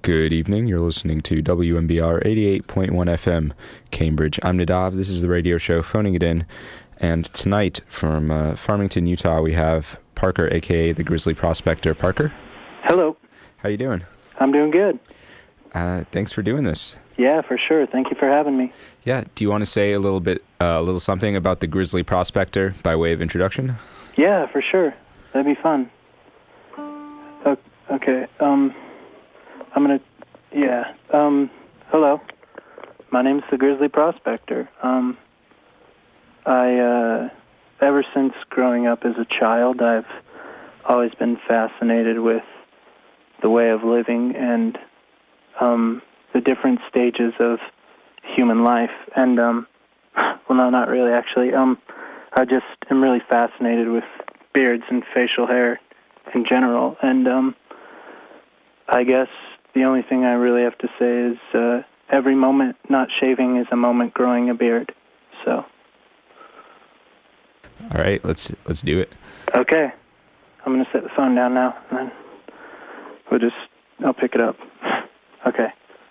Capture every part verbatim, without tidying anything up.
Good evening. You're listening to W M B R eighty-eight point one F M, Cambridge. I'm Nadav. This is the radio show Phoning It In. And tonight from uh, Farmington, Utah, we have Parker, a k a the Grizzly Prospector. Parker? Hello. How you doing? I'm doing good. Uh, thanks for doing this. Yeah, for sure. Thank you for having me. Yeah. Do you want to say a little bit, uh, a little something about the Grizzly Prospector by way of introduction? Yeah, for sure. That'd be fun. Okay. Um... I'm gonna, yeah, um, hello, my name's the Grizzly Prospector. Um, I, uh, ever since growing up as a child, I've always been fascinated with the way of living and, um, the different stages of human life. And, um, well, no, not really, actually. Um, I just am really fascinated with beards and facial hair in general. And, um, I guess the only thing I really have to say is uh, every moment not shaving is a moment growing a beard. So. All right, let's let's do it. Okay, I'm gonna set the phone down now, and then we'll just I'll pick it up. Okay.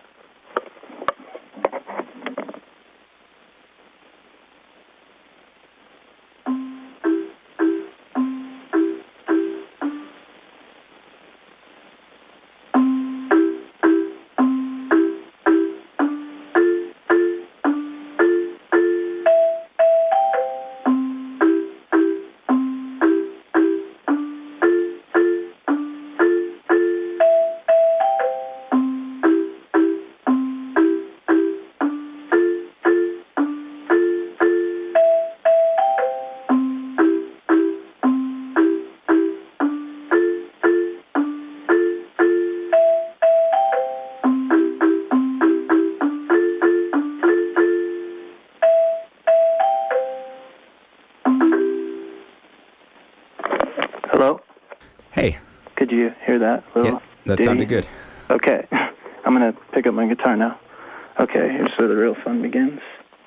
Hello? Hey. Could you hear that? Little yeah, that ditty? sounded good. Okay. I'm going to pick up my guitar now. Okay, here's where the real fun begins.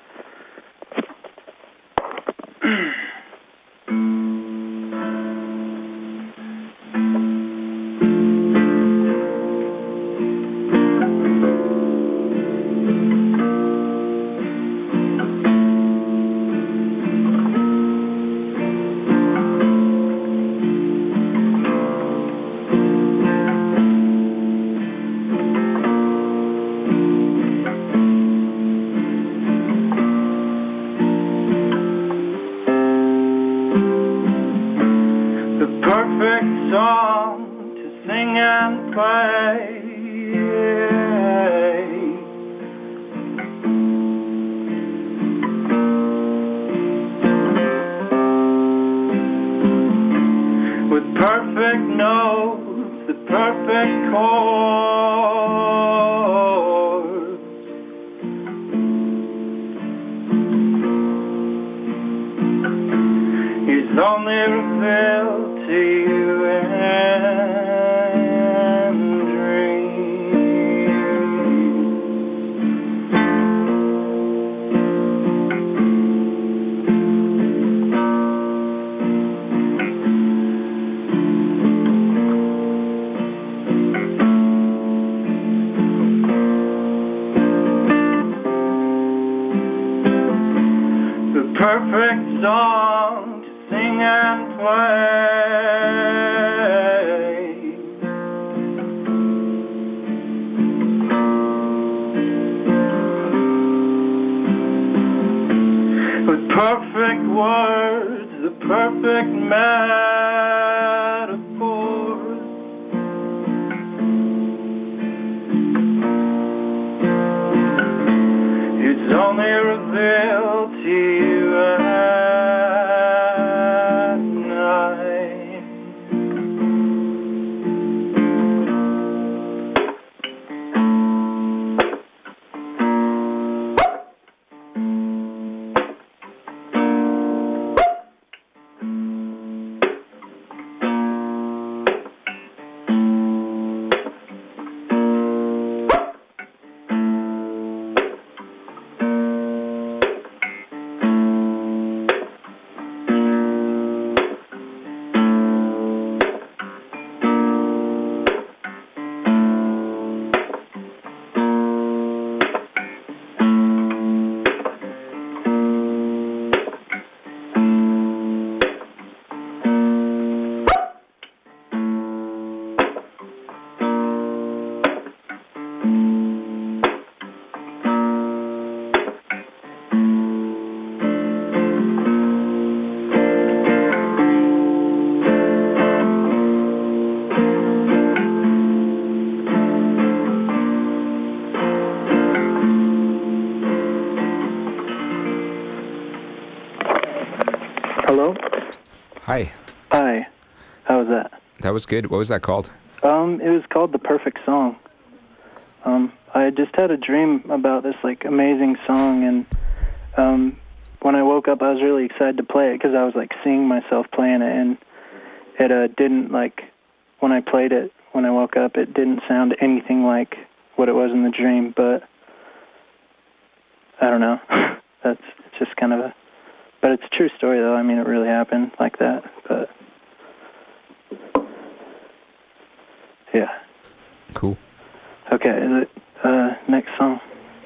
Perfect song to sing and play. With perfect notes, the perfect chords. He's only revealed to you and dreams. The perfect song to sing and play. With perfect words, the perfect metaphors. It's only revealed to you at night. Hi. Hi. How was that? That was good. What was that called? Um, it was called The Perfect Song. Um, I just had a dream about this, like, amazing song, and um, when I woke up, I was really excited to play it, because I was, like, seeing myself playing it, and it uh, didn't, like, when I played it, when I woke up, it didn't sound anything like what it was in the dream, but I don't know. That's it's just kind of a... But it's a true story, though. I mean, it really happened like that, but... Yeah. Cool. Okay, is it, uh, next song?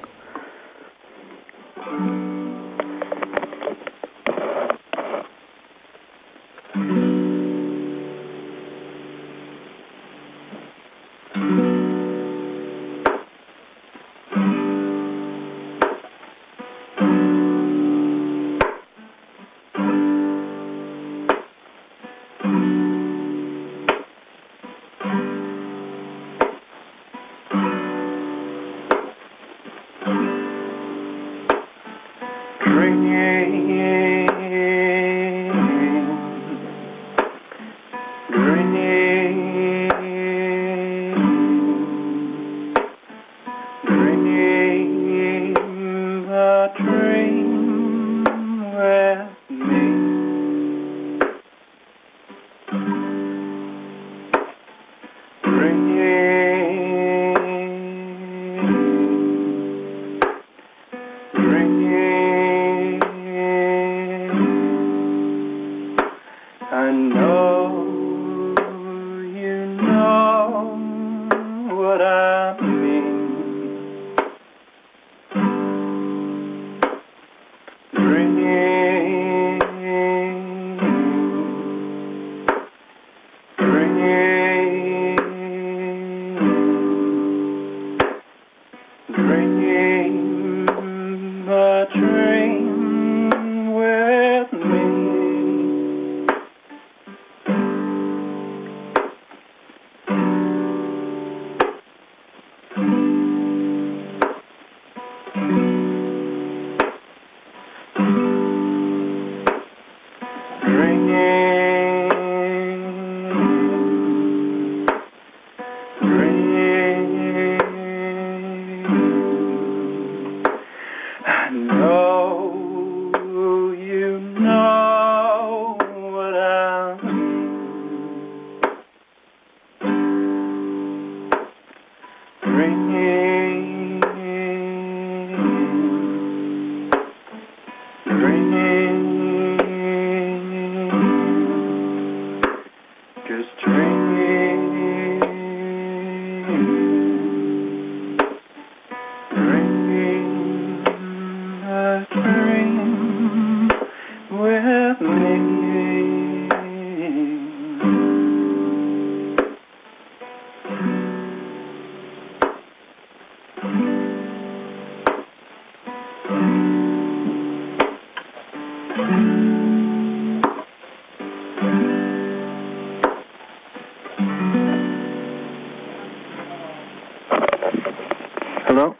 Hello?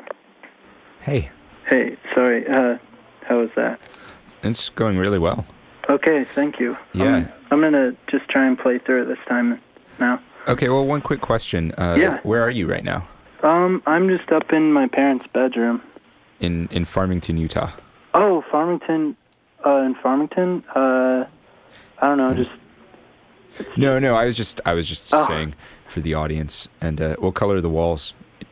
Hey. Hey, sorry, uh, how was that? It's going really well. Okay, thank you. Yeah. I'm, I'm gonna just try and play through it this time now. Okay, well, one quick question. Uh, Yeah. Where are you right now? Um, I'm just up in my parents' bedroom. In in Farmington, Utah. Oh, Farmington, uh, in Farmington? Uh, I don't know, And- just... No, no, I was just I was just Oh. saying for the audience. And uh, what color are the walls?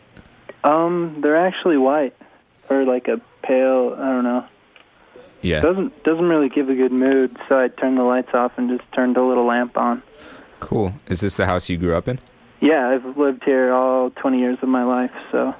Um, they're actually white. Or like a pale, I don't know. Yeah. Doesn't doesn't really give a good mood, so I turned the lights off and just turned a little lamp on. Cool. Is this the house you grew up in? Yeah, I've lived here all twenty years of my life, so...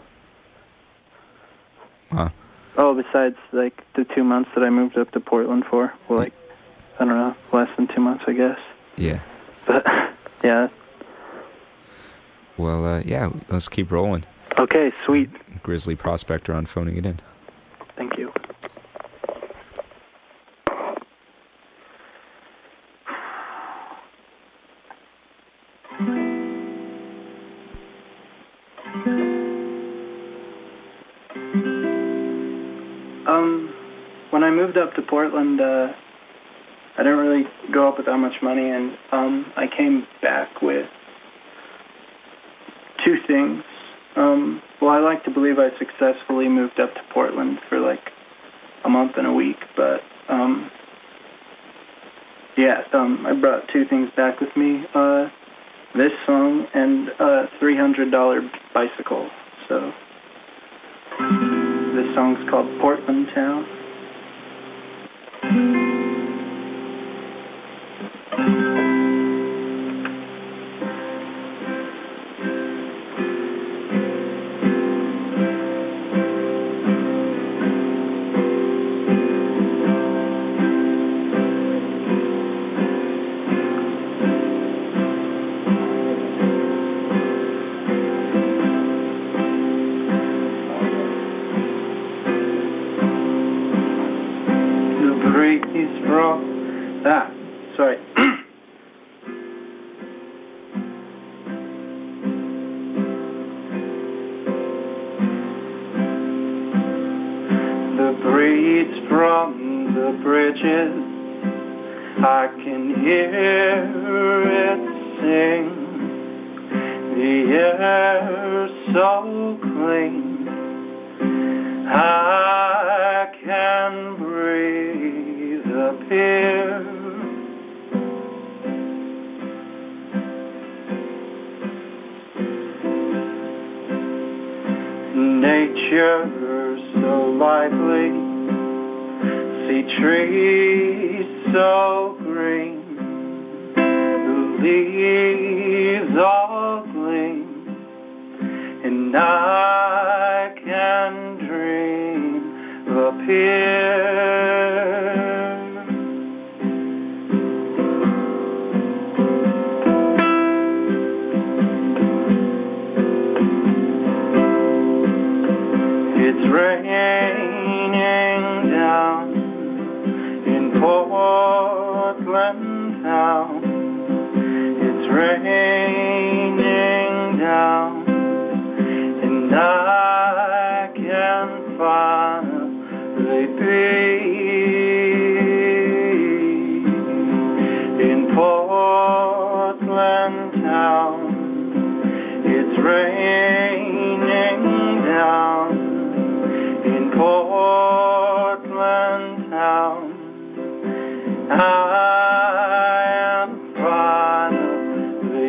Wow. Oh, besides, like, the two months that I moved up to Portland for. Well, like, I don't know, less than two months, I guess. Yeah. But, yeah. Well, uh, yeah, let's keep rolling. Okay, sweet. Grizzly Prospector on Phoning It In. Thank you. Um, when I moved up to Portland, uh, I didn't really go up with that much money, and um, I came back with two things. Um, well, I like to believe I successfully moved up to Portland for like a month and a week, but um, yeah, um, I brought two things back with me. Uh, this song and a three hundred dollars bicycle. So this song's called Portland Town. Ah, sorry. The breeze from the bridges, I can hear it sing. The air so clean, I can breathe up here. Nature so lively, see trees so green, the leaves all gleam, and I can dream up here. It's raining down in Portland town. It's raining down, and I can finally be in Portland town. It's raining down in Portland town. I am finally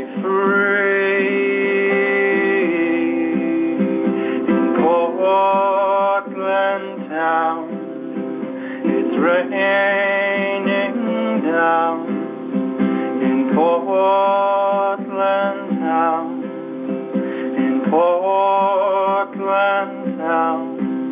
free in Portland town. It's raining down in Portland town. In Portland town.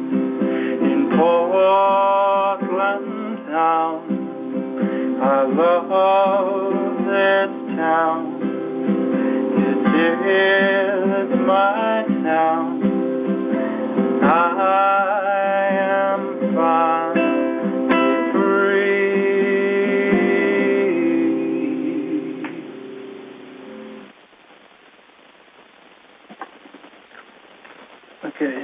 Portland town, I love this town. This is my town. I am finally free. Okay.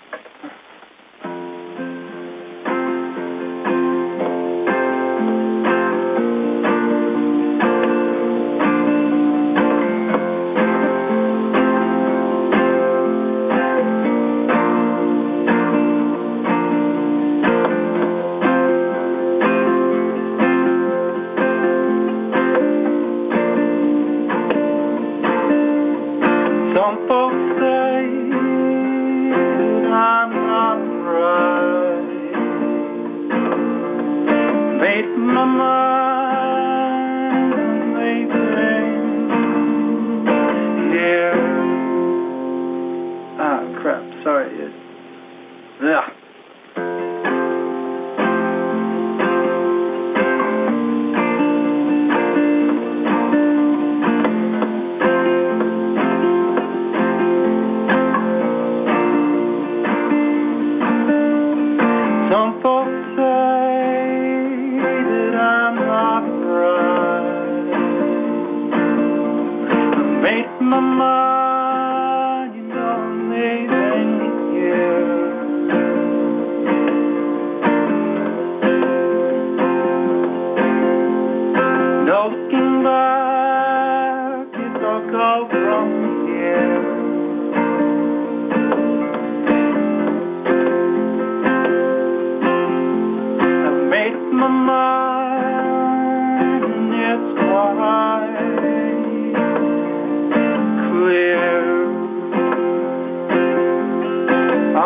Some folks say that I'm not right. Made my mind lately here. Ah, crap. Sorry. It, yeah. Some folks say that I'm not right. I made my mind on leaving here.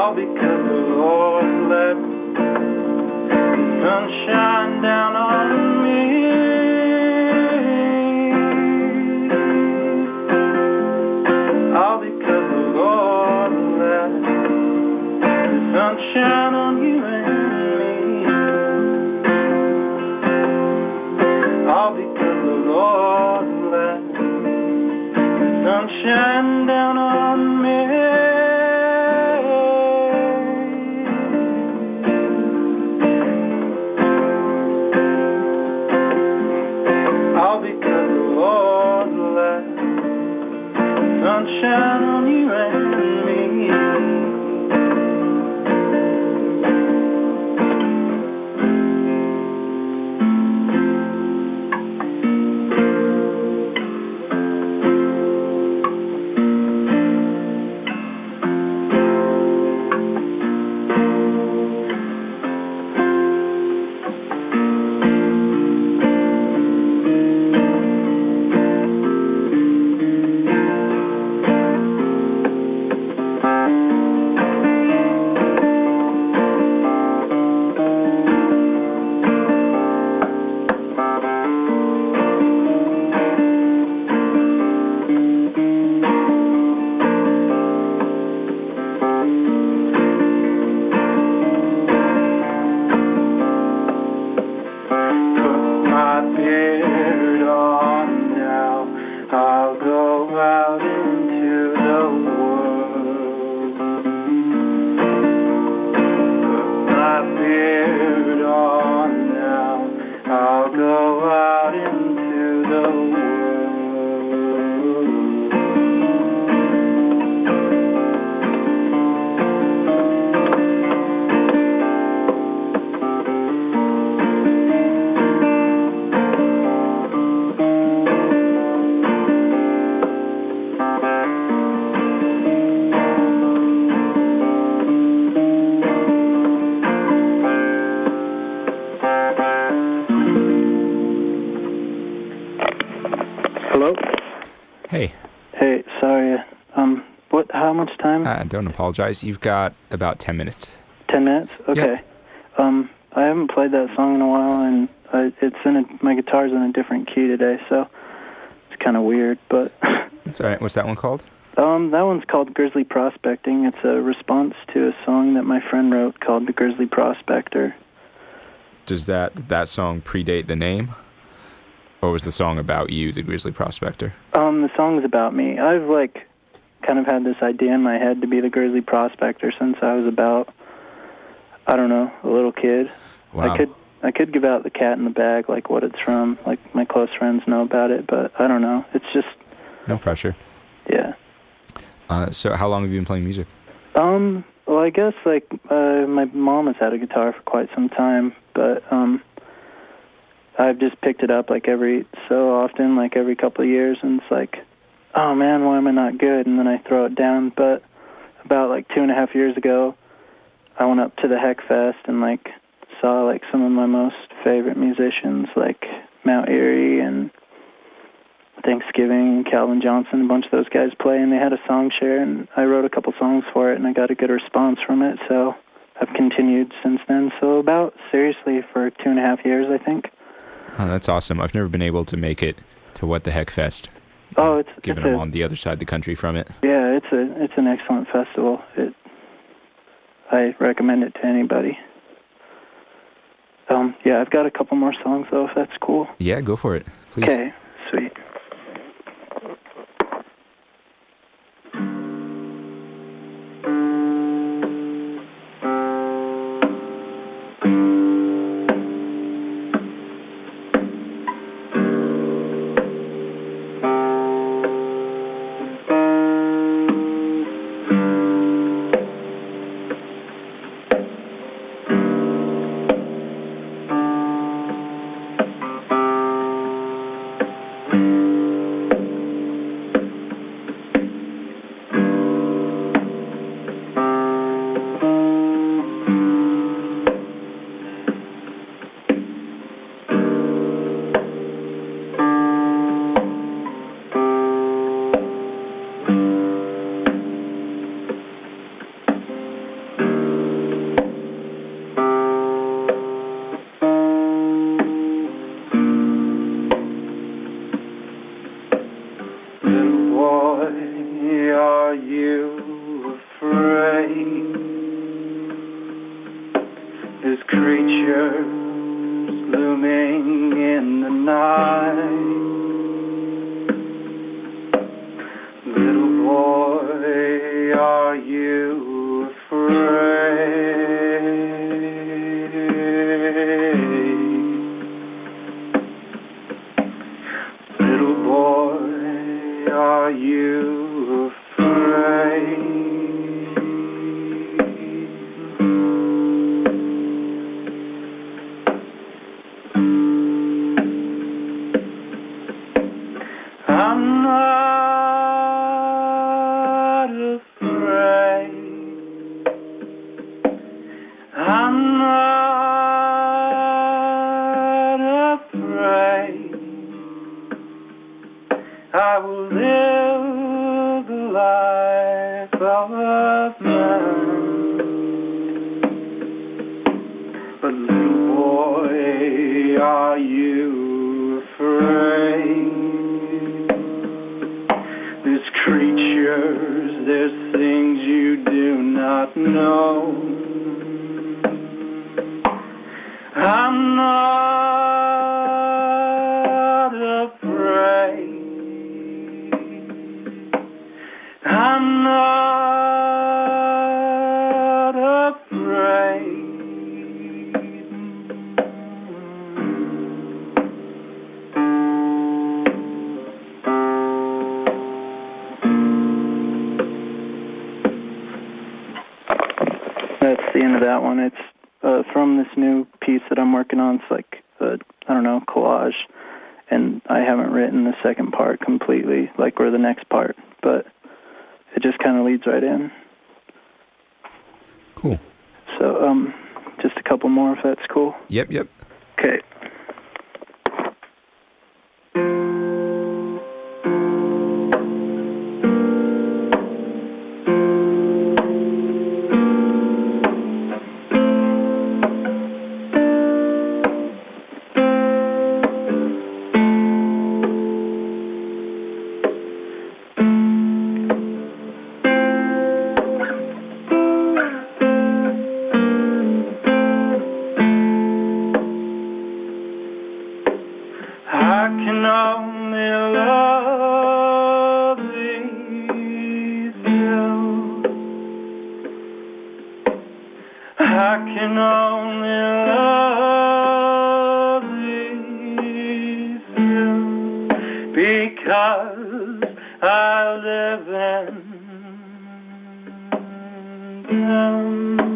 all because the Lord let the sun shine down on me. All because the Lord let the sun shine on you and me. All because the Lord let the sun shine down on me. All because the Lord let the sun shine on you and me. Hey. Hey, sorry. Um, what? How much time? Uh, don't apologize. You've got about ten minutes. Ten minutes? Okay. Yep. Um, I haven't played that song in a while, and I, it's in a, my guitar's in a different key today, so it's kind of weird. But It's all right. What's that one called? um, that one's called Grizzly Prospecting. It's a response to a song that my friend wrote called The Grizzly Prospector. Does that did that song predate the name? Or was the song about you, the Grizzly Prospector? Um, the song's about me. I've, like, kind of had this idea in my head to be the Grizzly Prospector since I was about, I don't know, a little kid. Wow. I could I could give out the cat in the bag, like what it's from. Like, my close friends know about it, but I don't know. It's just... No pressure. Yeah. Uh, so how long have you been playing music? Um, well, I guess, like, uh, my mom has had a guitar for quite some time, but, um... I've just picked it up, like, every so often, like, every couple of years, and it's like, oh, man, why am I not good? And then I throw it down. But about, like, two and a half years ago, I went up to the Heck Fest and, like, saw, like, some of my most favorite musicians, like Mount Erie and Thanksgiving, Calvin Johnson, a bunch of those guys play, and they had a song share, and I wrote a couple songs for it, and I got a good response from it, so I've continued since then. So about, seriously, for two and a half years, I think. Oh, that's awesome. I've never been able to make it to What the Heck Fest. Oh, it's given it's I'm a, on the other side of the country from it. Yeah, it's a it's an excellent festival. It I recommend it to anybody. Um, yeah, I've got a couple more songs though, if that's cool. Yeah, go for it, please. Okay, sweet. of man. But little boy, are you afraid? There's creatures, there's things you do not know. I'm not afraid. I'm not afraid. That's the end of that one. It's uh, from this new piece that I'm working on. It's like, a, I don't know, collage. And I haven't written the second part completely, like, or the next part. But it just kind of leads right in. Cool. So, um, just a couple more, if that's cool. Yep, yep. Okay. I can only love these hills. I can only love these hills because I live in them.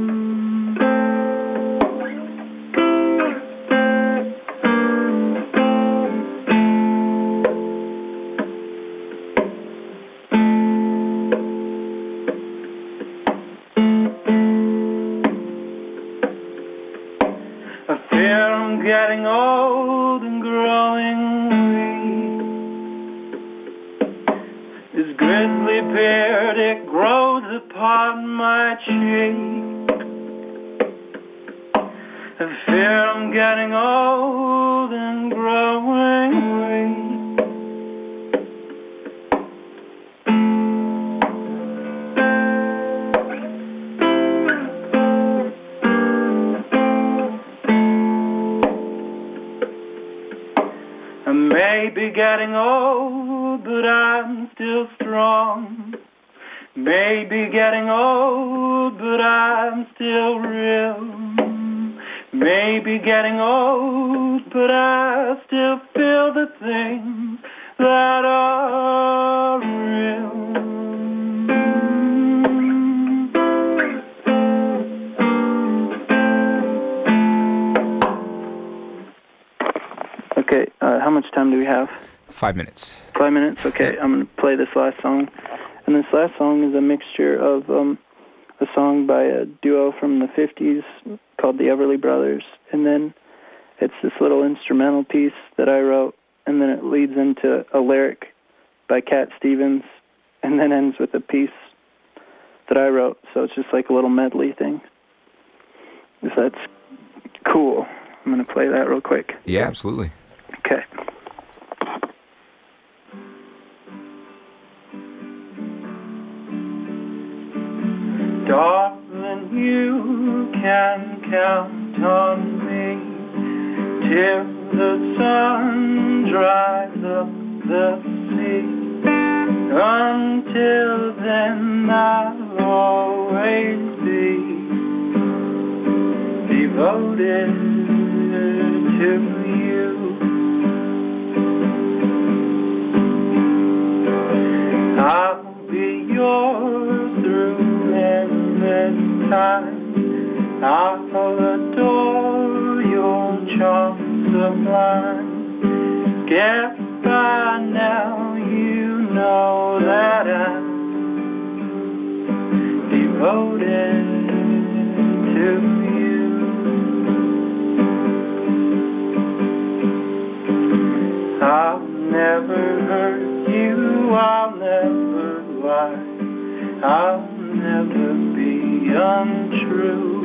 I fear I'm getting old and growing weak. This grizzly beard, it grows upon my cheek. I fear I'm getting old and growing weak. I may be getting old, but I'm still strong. May be getting old, but I'm still real. May be getting old, but I still feel the things that are real. Okay, uh, how much time do we have? Five minutes. Five minutes? Okay, I'm going to play this last song. And this last song is a mixture of um, a song by a duo from the fifties called the Everly Brothers, and then it's this little instrumental piece that I wrote, and then it leads into a lyric by Cat Stevens, and then ends with a piece that I wrote, so it's just like a little medley thing. If that's cool, I'm going to play that real quick. Yeah, absolutely. Okay. Darling, you can count on me till the sun dries up the sea. Until then, I'll always be devoted to you. I'll be yours through endless time. I'll adore your charm sublime. Guess by now you know that I'm devoted to you. I'll never hurt you, I'll never lie, I'll never untrue.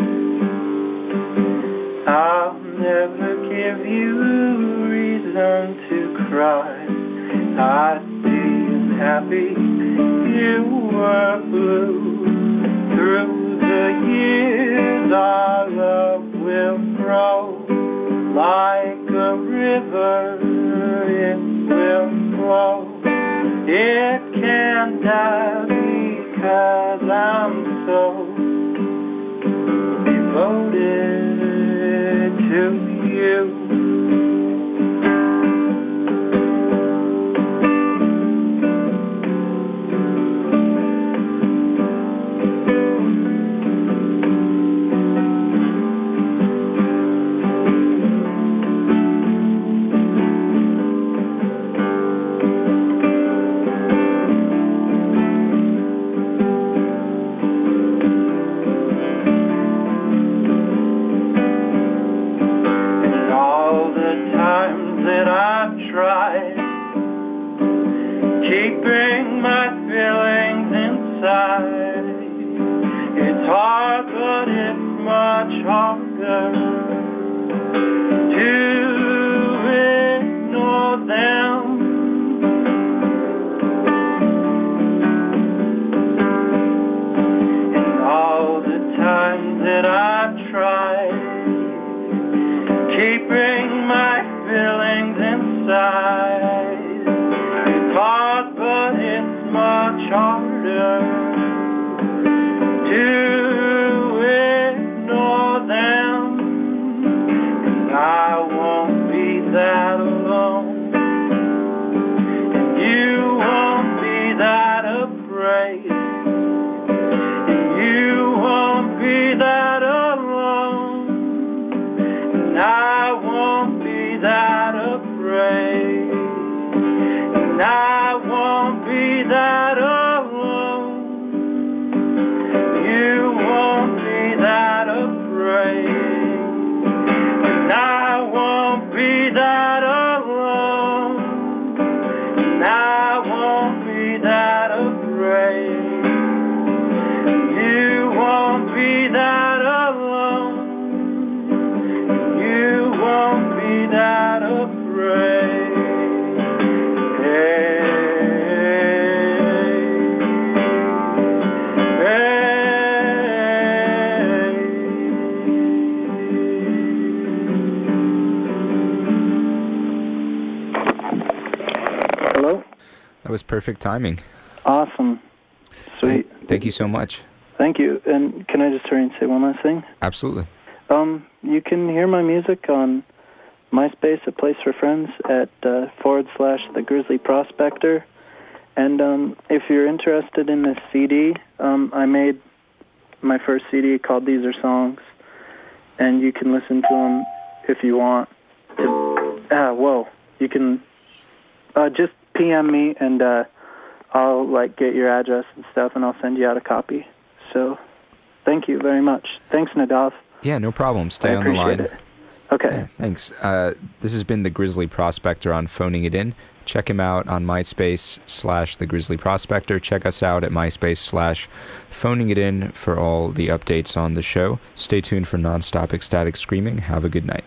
I'll never give you reason to cry. I see you happy, you were blue. Through the years our love will grow. Like a river it will flow. It can't die because I'm so devoted to you. Keeping my feelings inside. It's hard, but it's much harder to ignore them. And all the times that I've tried, keeping my feelings inside. But it's much harder to ignore them. And I won't be that alone. And you won't be that afraid. And you won't be that alone. And I won't be that afraid. And I won't be that alone. You won't be that afraid. And I won't be that alone. And I won't be that afraid. You won't be that alone. You won't be that afraid. That was perfect timing. Awesome. Sweet. Thank, thank you so much. Thank you. And can I just hurry and say one last thing? Absolutely. Um, you can hear my music on MySpace, A Place for Friends, at uh, forward slash The Grizzly Prospector. And um, if you're interested in this C D, um, I made my first C D called These Are Songs, and you can listen to them if you want. To, ah, whoa. You can uh, just P M me, and uh, I'll like get your address and stuff, and I'll send you out a copy. So, thank you very much. Thanks, Nadav. Yeah, no problem. Stay I on the line. It. Okay. Yeah, thanks. Uh, this has been the Grizzly Prospector on Phoning It In. Check him out on MySpace slash the Grizzly Prospector. Check us out at MySpace slash Phoning It In for all the updates on the show. Stay tuned for nonstop ecstatic screaming. Have a good night.